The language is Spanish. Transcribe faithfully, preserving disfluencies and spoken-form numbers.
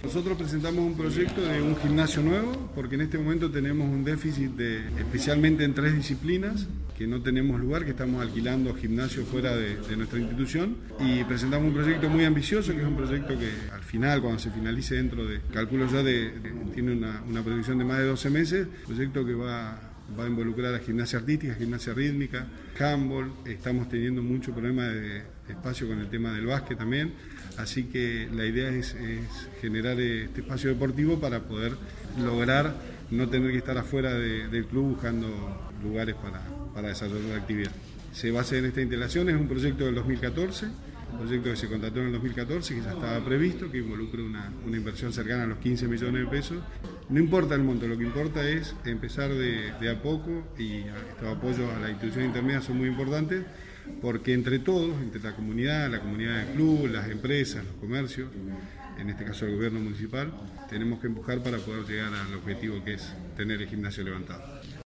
Nosotros presentamos un proyecto de un gimnasio nuevo porque en este momento tenemos un déficit de, especialmente en tres disciplinas, que no tenemos lugar, que estamos alquilando gimnasios fuera de, de nuestra institución, y presentamos un proyecto muy ambicioso, que es un proyecto que al final, cuando se finalice dentro de, calculo ya de, de tiene una, una producción de más de doce meses, proyecto que va va a involucrar a gimnasia artística, gimnasia rítmica, handball. Estamos teniendo mucho problema de, de espacio con el tema del básquet también, así que la idea es, es generar este espacio deportivo para poder lograr no tener que estar afuera de, del club buscando lugares para, para desarrollar la actividad. Se basa en esta instalación, es un proyecto del dos mil catorce, un proyecto que se contrató en el dos mil catorce, que ya estaba previsto, que involucra una, una inversión cercana a los quince millones de pesos. No importa el monto, lo que importa es empezar de, de a poco, y estos apoyos a la institución intermedia son muy importantes, porque entre todos, entre la comunidad, la comunidad del club, las empresas, los comercios, en este caso el gobierno municipal, tenemos que empujar para poder llegar al objetivo que es tener el gimnasio levantado.